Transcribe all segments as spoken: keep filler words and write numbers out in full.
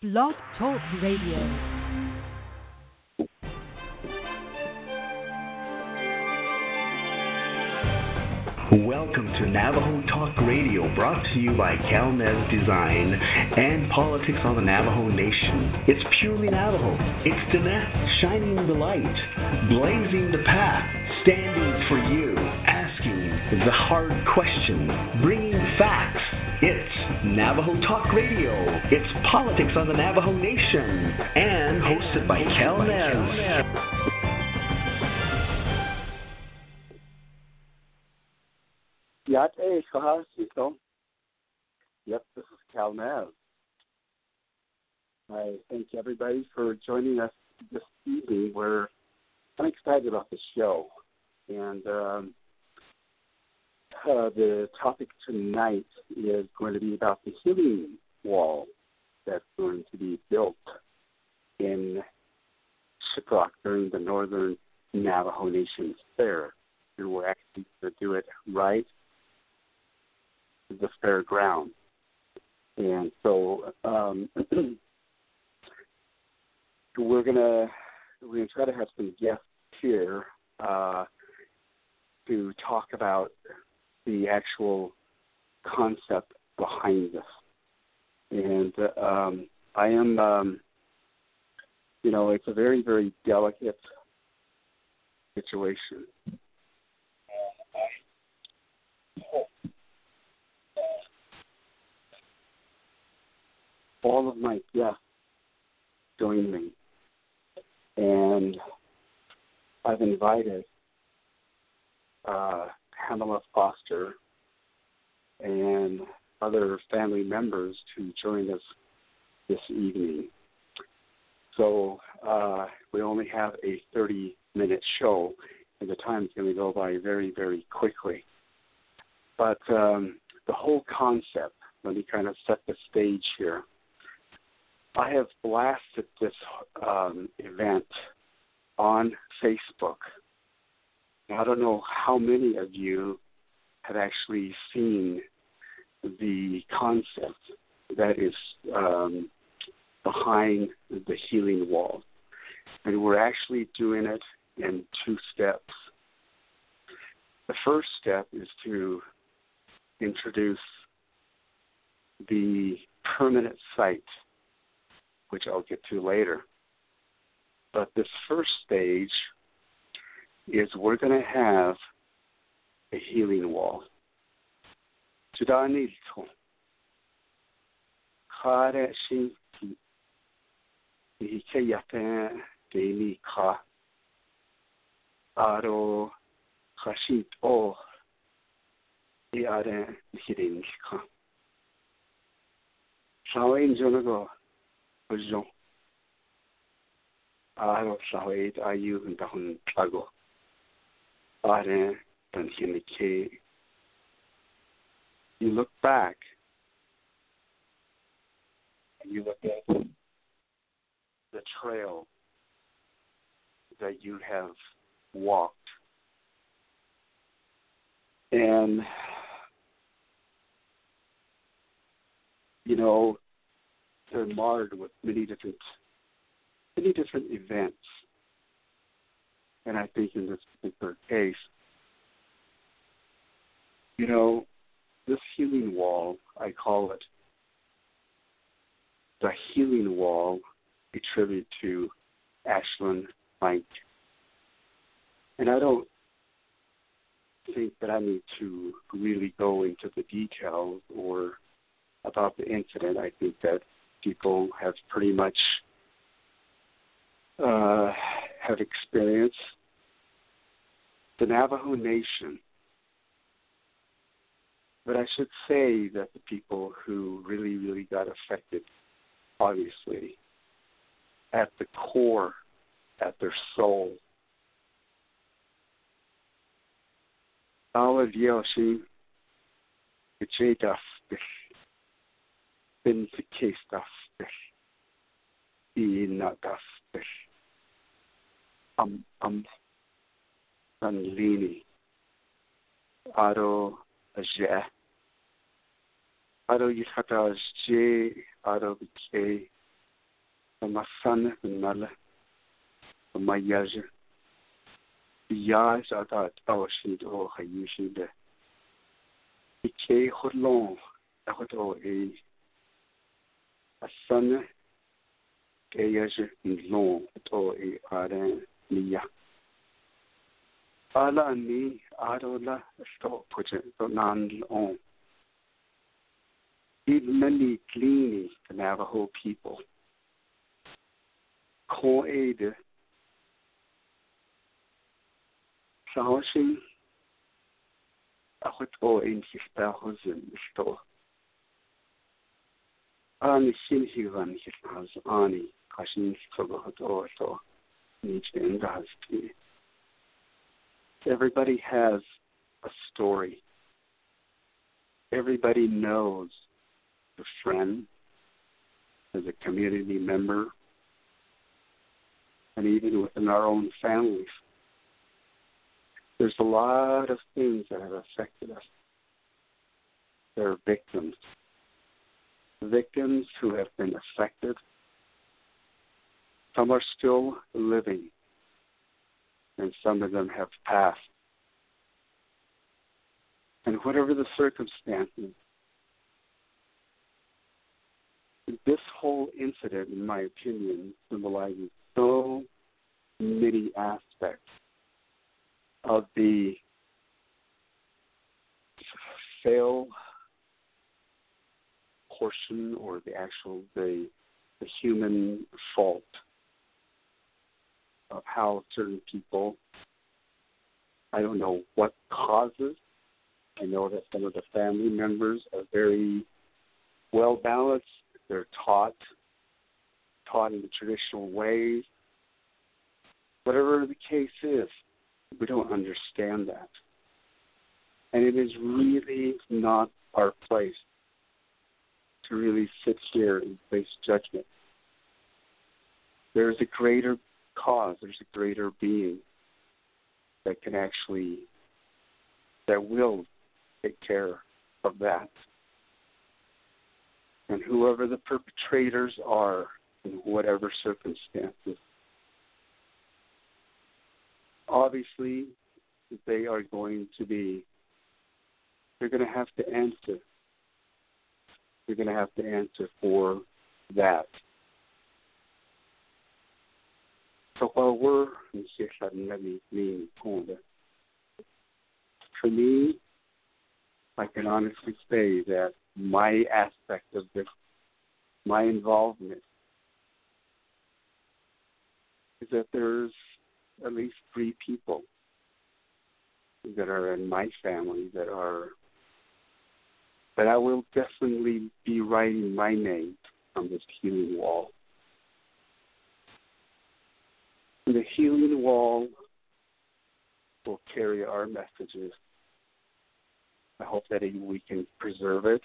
Blog Talk Radio. Welcome to Navajo Talk Radio, brought to you by Calnez Design and Politics on the Navajo Nation. It's purely Navajo. It's Diné, shining the light, blazing the path, standing for you, asking the hard questions, bringing facts. It's Navajo Talk Radio. It's Politics on the Navajo Nation, and hosted by Calnez. Yat e Kahasito. Yep, this is Cal Nav. I thank everybody for joining us this evening. We're I'm excited about the show. And um, uh, the topic tonight is going to be about the healing wall that's going to be built in Shiprock during the Northern Navajo Nation Fair. And we're actually going to do it right the fairground. And so um, we're gonna we're gonna try to have some guests here uh, to talk about the actual concept behind this. And uh, um, I am, um, you know, it's a very very delicate situation. All of my guests join me, and I've invited uh, Pamela Foster and other family members to join us this evening. So uh, we only have a thirty-minute show, and the time is going to go by very, very quickly. But um, the whole concept, let me kind of set the stage here. I have blasted this um, event on Facebook. I don't know how many of you have actually seen the concept that is um, behind the healing wall. And we're actually doing it in two steps. The first step is to introduce the permanent site, which I'll get to later. But this first stage is we're going to have a healing wall. Judanito. Kare shinki. Ikeyate denika. Aro khashit o. Iare hirinka. Sawain jonago. Jean. Aro Sawaid Ayu and Dahun Tlago. Are Tanhinike. You look back and you look at the trail that you have walked. And, you know, they're marred with many different, many different events. And I think in this particular case, you know, this healing wall, I call it the healing wall, a tribute to Ashlyn Mike. And I don't think that I need to really go into the details or about the incident. I think that people have pretty much uh, have experienced the Navajo Nation. But I should say that the people who really, really got affected, obviously, at the core, at their soul, all of Yoshi, the J Duff, been the case stuff, in not stuff, um, um, Sanlini, Aro, Aja, Aro Yikataj J, Aro K, masana nala mayaja ya jata awshid o hayushide ike hodlon akot o e asana keyaje nlon to e are niya ala ni arola sto puje to nan on many cleaning the Navajo people. Ko aid Sahoshin Ahut o in his thousand store. Ani sin he ran his house Ani Kashin Struggled or so each end has to. Everybody has a story. Everybody knows a friend, as a community member, and even within our own families. There's a lot of things that have affected us. There are victims. Victims who have been affected. Some are still living, and some of them have passed. And whatever the circumstances, this whole incident, in my opinion, symbolizes so many aspects of the fail portion or the actual, the, the human fault of how certain people, I don't know what causes. I know that some of the family members are very well balanced. They're taught, taught in the traditional ways. Whatever the case is, we don't understand that. And it is really not our place to really sit here and face judgment. There's a greater cause, there's a greater being that can actually, that will take care of that. And whoever the perpetrators are, in whatever circumstances, obviously they are going to be, they're going to have to answer. They're going to have to answer for that. So while we're in for me, I can honestly say that my aspect of this, my involvement, is that there's at least three people that are in my family that are, that I will definitely be writing my name on this healing wall. And the healing wall will carry our messages. I hope that we can preserve it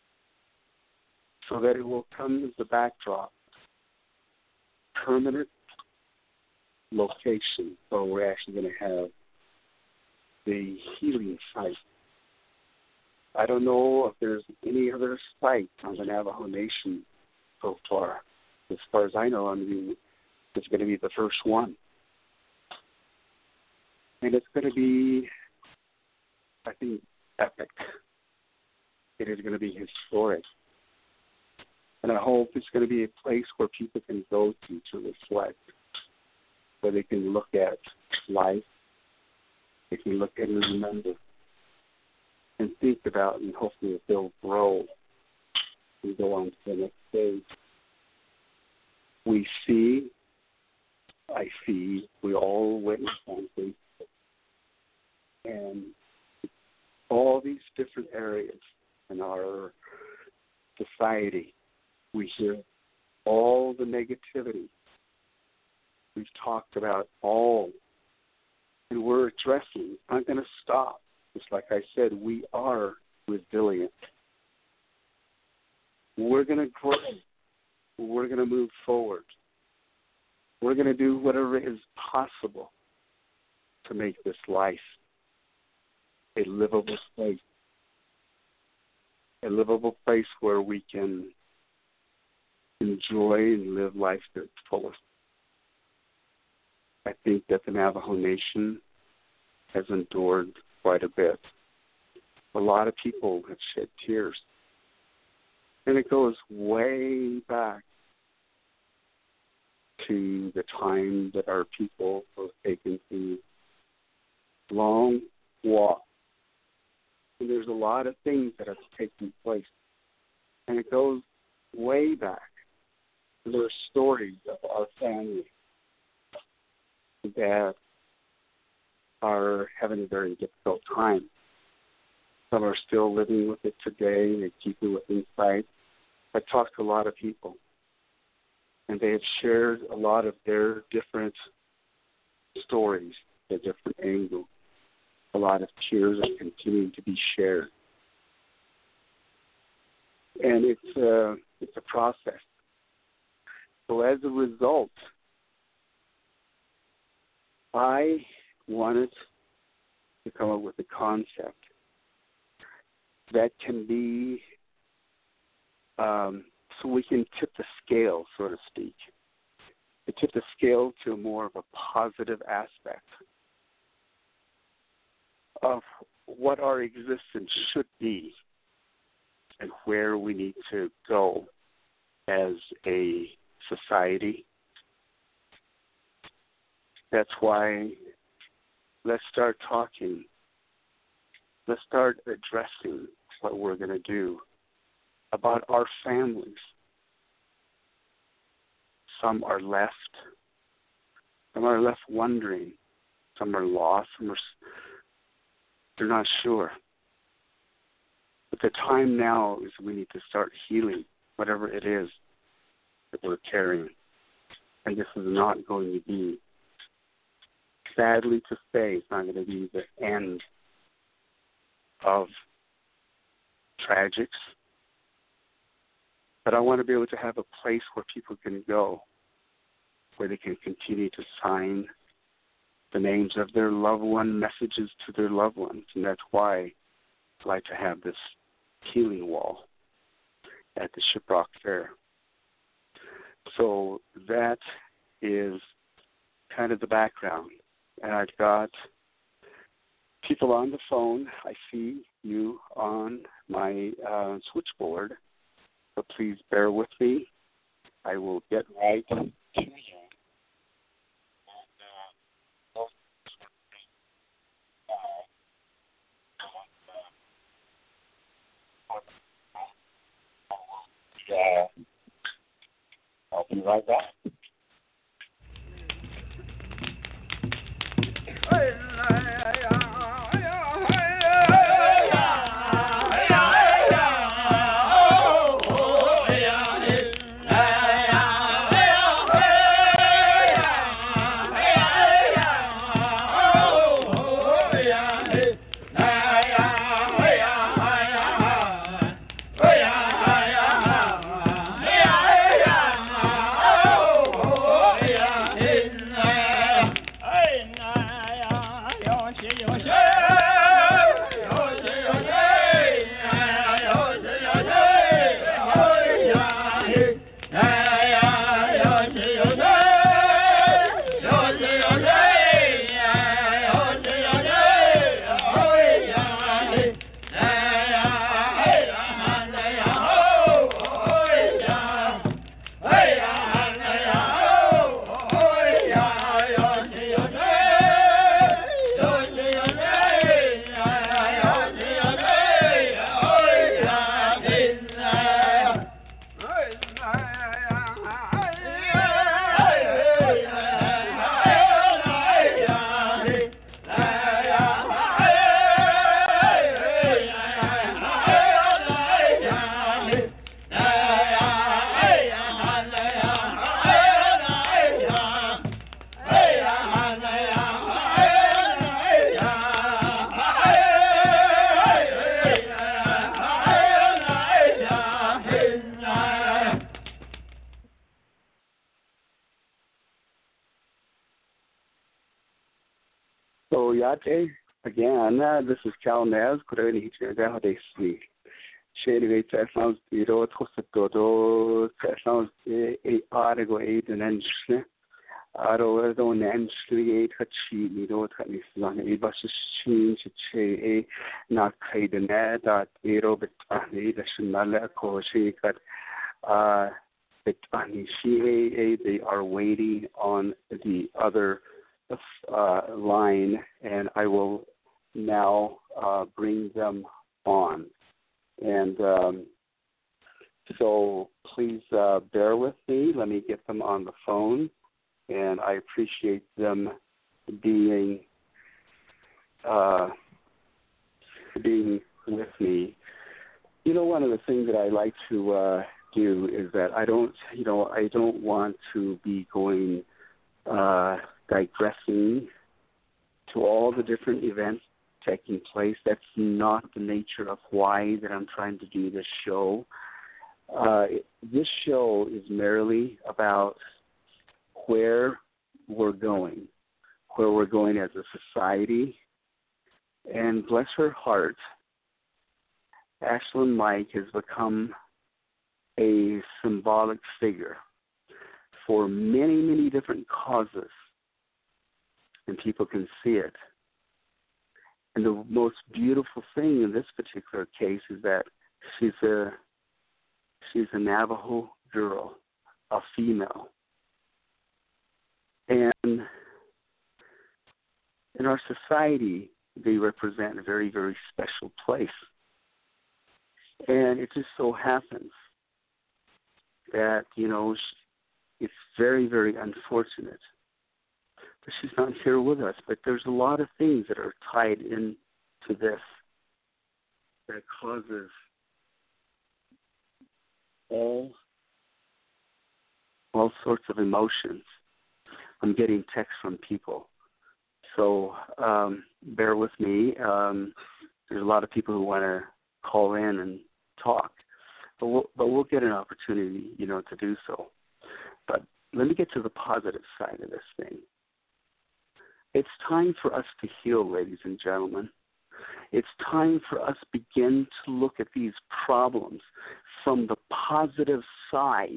so that it will come as the backdrop, permanent location. So we're actually going to have the healing site. I don't know if there's any other site on the Navajo Nation so far. As far as I know, I mean, it's going to be the first one. And it's going to be, I think, epic. It is going to be historic. And I hope it's going to be a place where people can go to to reflect, where they can look at life, they can look at and remember, and think about, and hopefully they'll grow and go on to the next stage. We see, I see, we all witness on Facebook, and all these different areas in our society, we hear all the negativity. We've talked about all, and we're addressing. I'm going to stop. Just like I said, we are resilient. We're going to grow. We're going to move forward. We're going to do whatever is possible to make this life a livable place. A livable place where we can enjoy and live life to its fullest. I think that the Navajo Nation has endured quite a bit. A lot of people have shed tears. And it goes way back to the time that our people were taken through long walks. And there's a lot of things that have taken place. And it goes way back. There are stories of our family that are having a very difficult time. Some are still living with it today. They keep it within sight. I've talked to a lot of people, and they have shared a lot of their different stories, their different angles. A lot of tears are continuing to be shared. And it's a, it's a process. So as a result, I wanted to come up with a concept that can be, um, so we can tip the scale, so to speak, to tip the scale to more of a positive aspect of what our existence should be and where we need to go as a society. That's why let's start talking. Let's start addressing what we're going to do about our families. Some are left. Some are left wondering. Some are lost. Some are, they're not sure. But the time now is we need to start healing whatever it is that we're carrying. And this is not going to be, sadly to say, it's not going to be the end of tragics. But I want to be able to have a place where people can go, where they can continue to sign the names of their loved one, messages to their loved ones. And that's why I like to have this healing wall at the Shiprock Fair. So that is kind of the background. And I've got people on the phone. I see you on my uh, switchboard. So please bear with me. I will get right to you. Uh, I'll be right back. So, Yate, again, uh, this is Cal Nez, Kureni Hichiragahadesli. Shady Technos, the road was the Dodo, Technos, a article eight and engineer. Aro don't engineer a cheat, you know, on a bus change a not paid the net that a robot the Shanala Koshi got uh the C A A. They are waiting on the other uh, line, and I will now uh, bring them on. And um, so please uh, bear with me. Let me get them on the phone. And I appreciate them being uh, being with me. You know, one of the things that I like to uh, do is that I don't, you know, I don't want to be going uh, digressing to all the different events taking place. That's not the nature of why that I'm trying to do this show. Uh, this show is merely about where we're going, where we're going as a society. And bless her heart, Ashlyn Mike has become a symbolic figure for many, many different causes, and people can see it. And the most beautiful thing in this particular case is that she's a she's a Navajo girl, a female. And in our society, they represent a very, very special place. And it just so happens that, you know, it's very, very unfortunate that she's not here with us. But there's a lot of things that are tied into this that causes all all sorts of emotions. I'm getting texts from people. So um, bear with me. Um, there's a lot of people who want to call in and talk. But we'll, but we'll get an opportunity, you know, to do so. But let me get to the positive side of this thing. It's time for us to heal, ladies and gentlemen. It's time for us to begin to look at these problems from the positive side.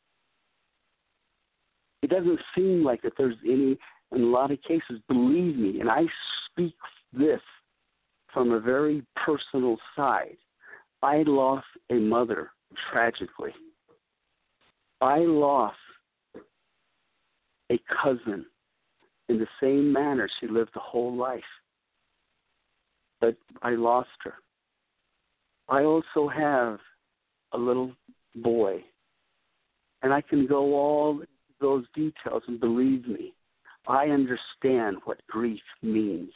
It doesn't seem like that there's any, in a lot of cases, believe me, and I speak this from a very personal side. I lost a mother tragically. I lost a cousin in the same manner. She lived a whole life, but I lost her. I also have a little boy, and I can go all those details, and believe me, I understand what grief means.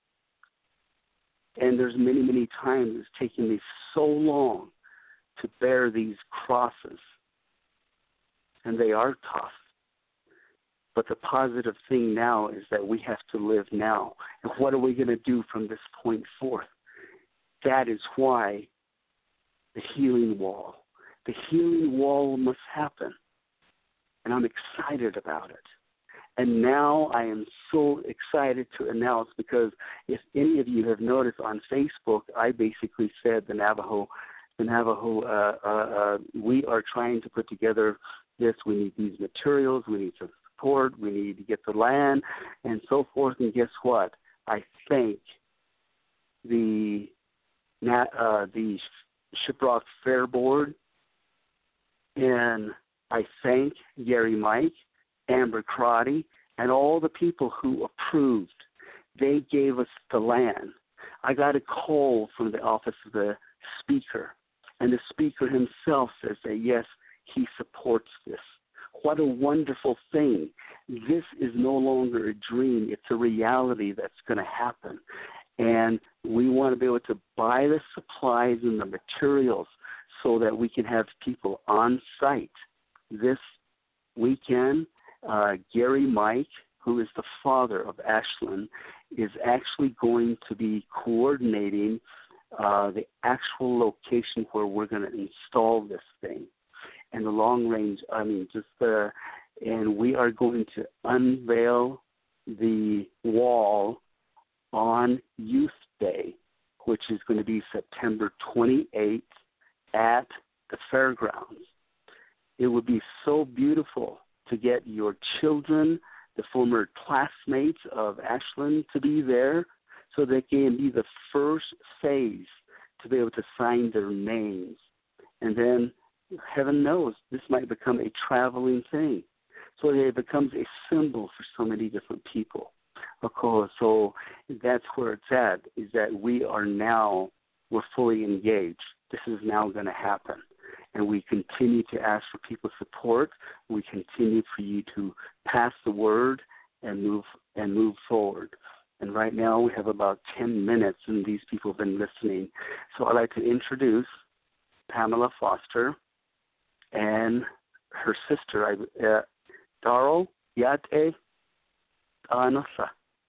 And there's many, many times it's taken me so long to bear these crosses, and they are tough. But the positive thing now is that we have to live now. And what are we going to do from this point forth? That is why the healing wall, the healing wall must happen. And I'm excited about it. And now I am so excited to announce, because if any of you have noticed on Facebook, I basically said the Navajo, the Navajo, uh, uh, uh, we are trying to put together this. We need these materials. We need to support. We need to get the land and so forth. And guess what? I thank the uh, the Shiprock Fair Board, and I thank Gary Mike, Amber Crotty, and all the people who approved. They gave us the land. I got a call from the office of the speaker, and the speaker himself says that, yes, he supports this. What a wonderful thing. This is no longer a dream. It's a reality that's going to happen. And we want to be able to buy the supplies and the materials so that we can have people on site. This weekend, uh, Gary Mike, who is the father of Ashlyn, is actually going to be coordinating uh, the actual location where we're going to install this thing. And the long range, I mean, just the, and we are going to unveil the wall on Youth Day, which is going to be September twenty-eighth at the fairgrounds. It would be so beautiful to get your children, the former classmates of Ashland, to be there so they can be the first phase to be able to sign their names. And then, heaven knows, this might become a traveling thing. So it becomes a symbol for so many different people. Of course, so that's where it's at, is that we are now, we're fully engaged. This is now going to happen. And we continue to ask for people's support. We continue for you to pass the word and move and move forward. And right now we have about ten minutes, and these people have been listening. So I'd like to introduce Pamela Foster and her sister, uh, Darrell Yate Anosa.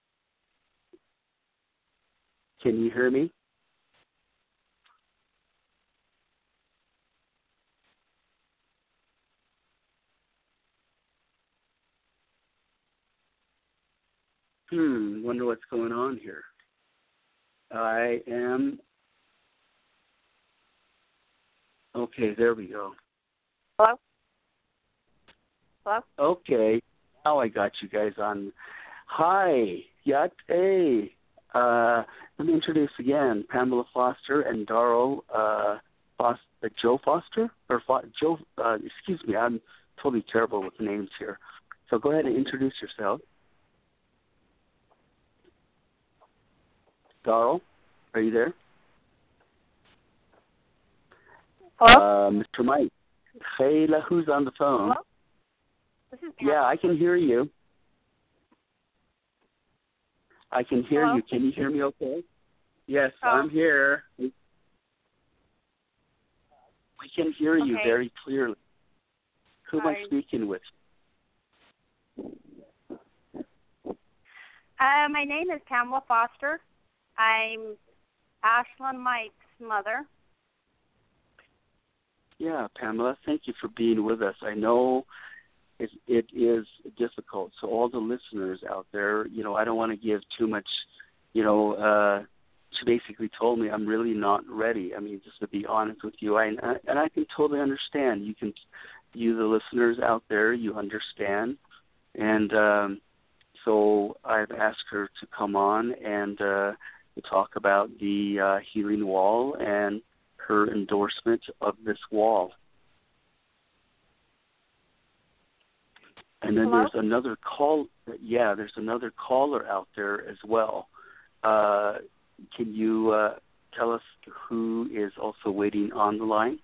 Can you hear me? Hmm, wonder what's going on here. I am, okay, there we go. Hello? Hello? Okay, now I got you guys on. Hi, Yate. Uh, let me introduce again Pamela Foster and Darrell uh, Foster, uh, Joe Foster? Or Fo- Joe, uh, excuse me, I'm totally terrible with names here. So go ahead and introduce yourself. Darrell, are you there? Hello? Uh, Mister Mike. Kayla, who's on the phone? Hello? This is Pam. Yeah, I can hear you. I can hear Hello? you. Can you hear me okay? Yes, Oh. I'm here. We can hear you Okay. very clearly. Who am I Sorry. speaking with? Uh, my name is Pamela Foster. I'm Ashland Mike's mother. Yeah, Pamela, thank you for being with us. I know it, it is difficult. So all the listeners out there, you know, I don't want to give too much, you know, uh, she basically told me I'm really not ready. I mean, just to be honest with you, I, and I can totally understand. You can, you the listeners out there, you understand. And um, so I've asked her to come on and uh, to talk about the uh, healing wall and her endorsement of this wall. And then Hello? there's another call. Yeah, there's another caller out there as well. Uh, can you uh, tell us who is also waiting on the line?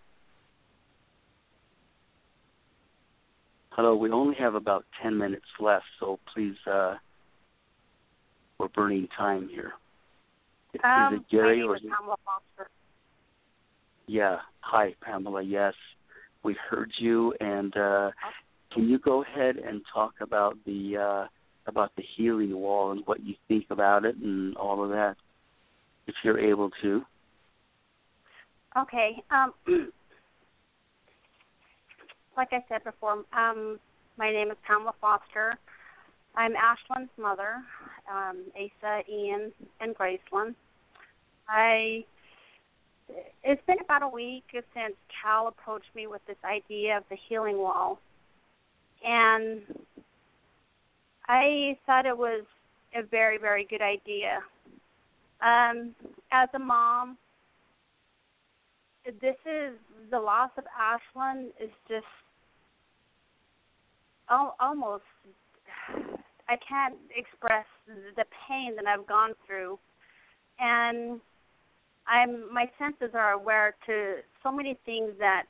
Hello, we only have about ten minutes left, so please, uh, we're burning time here. Um, is it Gary my name or is Pamela Foster. Yeah. Hi, Pamela. Yes, we heard you. And uh, can you go ahead and talk about the uh, about the healing wall and what you think about it and all of that, if you're able to? Okay. Um, like I said before, um, my name is Pamela Foster. I'm Ashland's mother, um, Asa, Ian, and Graceland. I. It's been about a week since Cal approached me with this idea of the healing wall, and I thought it was a very, very good idea. Um, as a mom, this is the loss of Ashland is just al- almost, I can't express the pain that I've gone through, and I'm my senses are aware to so many things that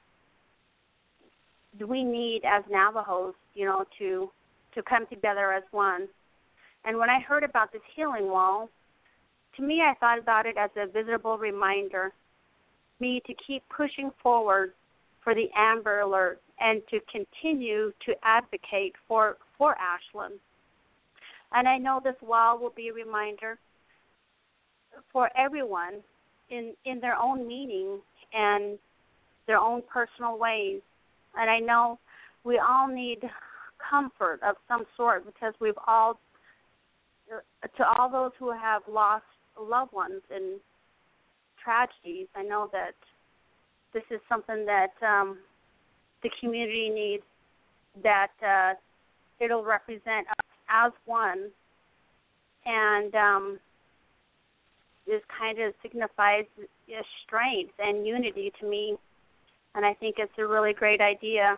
we need as Navajos, you know, to to come together as one. And when I heard about this healing wall, to me I thought about it as a visible reminder, me to keep pushing forward for the Amber Alert and to continue to advocate for, for Ashland. And I know this wall will be a reminder for everyone in, in their own meaning and their own personal ways. And I know we all need comfort of some sort because we've all, to all those who have lost loved ones in tragedies, I know that this is something that um, the community needs, that uh, it'll represent us as one, and um, this kind of signifies uh, strength and unity to me, and I think it's a really great idea.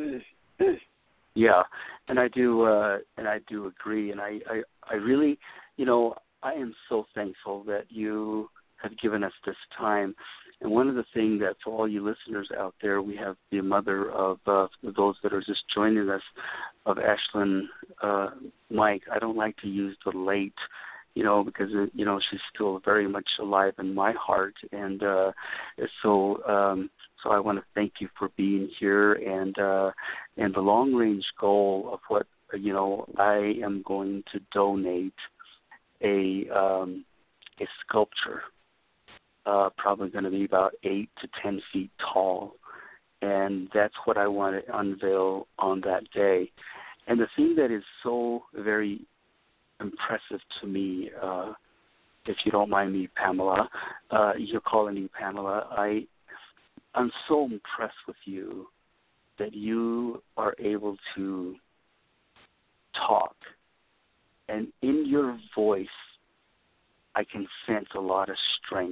Yeah, and I do, uh, and I do agree, and I, I, I really, you know, I am so thankful that you have given us this time. And one of the things that for all you listeners out there, we have the mother of uh, those that are just joining us, of Ashlyn uh, Mike. I don't like to use the late, you know, because, you know, she's still very much alive in my heart. And uh, so um, so I want to thank you for being here. And, uh, and the long-range goal of what, you know, I am going to donate a um, a sculpture, uh, probably going to be about eight to ten feet tall, and that's what I want to unveil on that day. And the thing that is so very impressive to me, uh, if you don't mind me, Pamela, uh, you're calling me Pamela, I, I'm so impressed with you that you are able to talk, and in your voice, I can sense a lot of strength.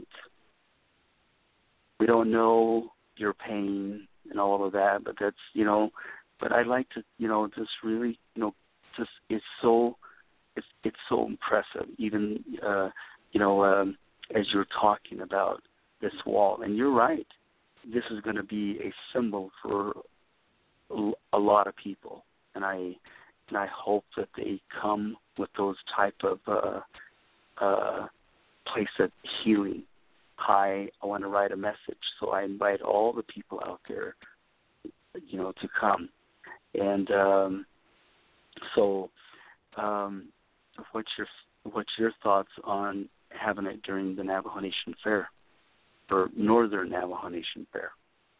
We don't know your pain and all of that, but that's, you know, but I like to, you know, just really, you know, just, it's so, it's, it's so impressive, even, uh, you know, um, as you're talking about this wall. And you're right. This is going to be a symbol for a lot of people. And I, and I hope that they come with those type of uh, uh, place of healing. Hi, I want to write a message, so I invite all the people out there, you know, to come. And um, so, um, what's your what's your thoughts on having it during the Navajo Nation Fair, or Northern Navajo Nation Fair?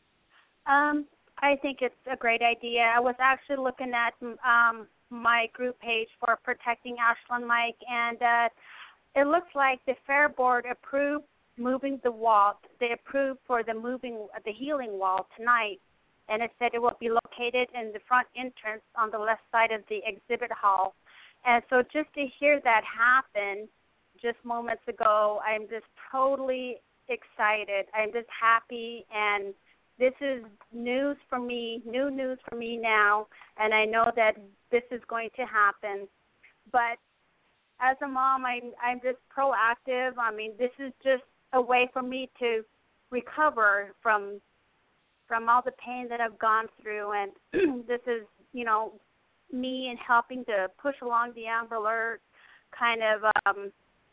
Um, I think it's a great idea. I was actually looking at um, my group page for Protecting Ashlyn Mike, and uh, it looks like the Fair Board approved moving the wall. They approved for the moving the healing wall tonight, and it said it will be located in the front entrance on the left side of the exhibit hall. And so just to hear that happen just moments ago, I'm just totally excited. I'm just happy, and this is news for me, new news for me now, and I know that this is going to happen. But as a mom, I'm, I'm just proactive. I mean, this is just a way for me to recover from from all the pain that I've gone through, and this is, you know, me and helping to push along the Amber Alert kind of, um,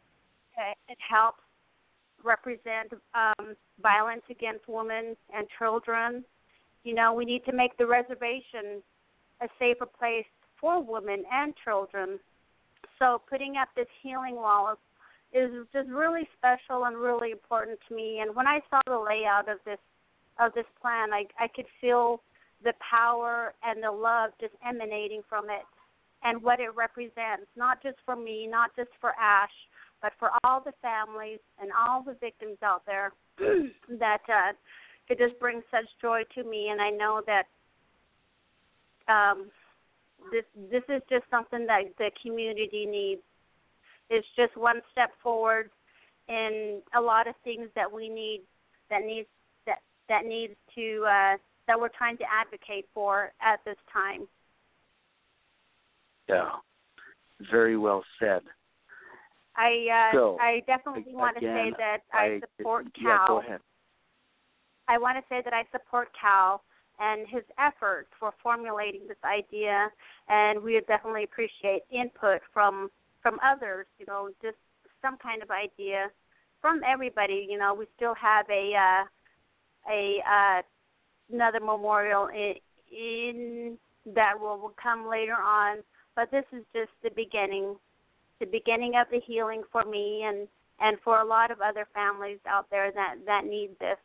it helps represent um, violence against women and children. You know, we need to make the reservation a safer place for women and children. So putting up this healing wall is just really special and really important to me. And when I saw the layout of this of this plan, I, I could feel the power and the love just emanating from it and what it represents, not just for me, not just for Ash, but for all the families and all the victims out there that uh, it just brings such joy to me. And I know that um, this this is just something that the community needs. It's just one step forward in a lot of things that we need, that needs that that needs to uh, that we're trying to advocate for at this time. Yeah, very well said. I uh, so, I definitely again, want to say that I, I support Cal. Yeah, go ahead. I want to say that I support Cal and his efforts for formulating this idea, and we would definitely appreciate input from from others. You know, just some kind of idea from everybody. You know, we still have a uh, a uh, another memorial in, in that will, will come later on, but this is just the beginning. The beginning of the healing for me and, and for a lot of other families out there that, that need this.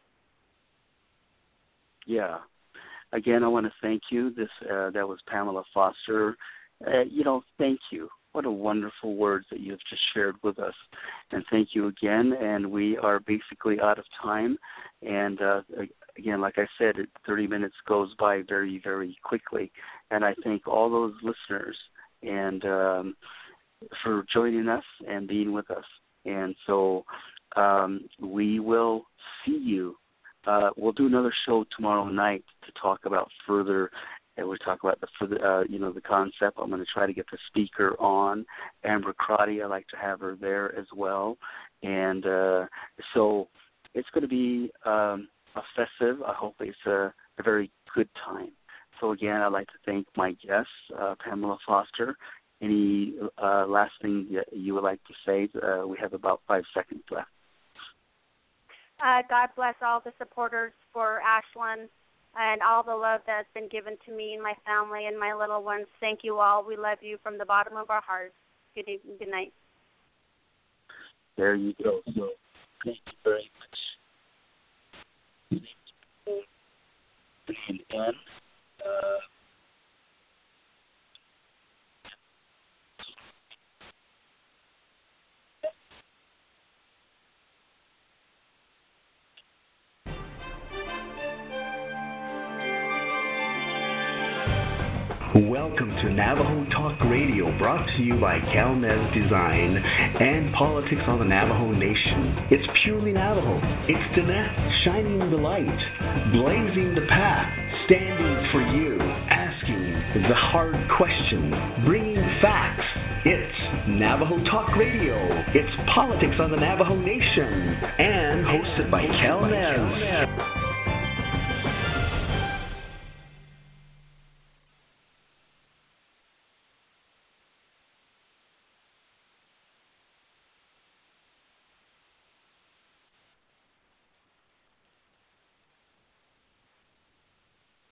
Yeah. Again, I want to thank you. This uh, that was Pamela Foster. Uh, you know, thank you. What a wonderful words that you've just shared with us. And thank you again. And we are basically out of time. And, uh, again, like I said, thirty minutes goes by very, very quickly. And I thank all those listeners and um, for joining us and being with us. And so um, we will see you. Uh, we'll do another show tomorrow night to talk about further. And we'll talk about the further, uh, you know, the concept. I'm going to try to get the speaker on, Amber Crotty. I like to have her there as well. And uh, so it's going to be um, a festive. I hope it's a, a very good time. So again, I'd like to thank my guests, uh, Pamela Foster. Any uh, last thing you would like to say? Uh, we have about five seconds left. Uh, God bless all the supporters for Ashland and all the love that's been given to me and my family and my little ones. Thank you all. We love you from the bottom of our hearts. Good evening. Good night. There you go. So thank you very much. And then, uh, Welcome to Navajo Talk Radio, brought to you by Calnez Design and Politics on the Navajo Nation. It's purely Navajo. It's Dinesh shining the light, blazing the path, standing for you, asking the hard questions, bringing facts. It's Navajo Talk Radio. It's Politics on the Navajo Nation, and hosted by Calnez.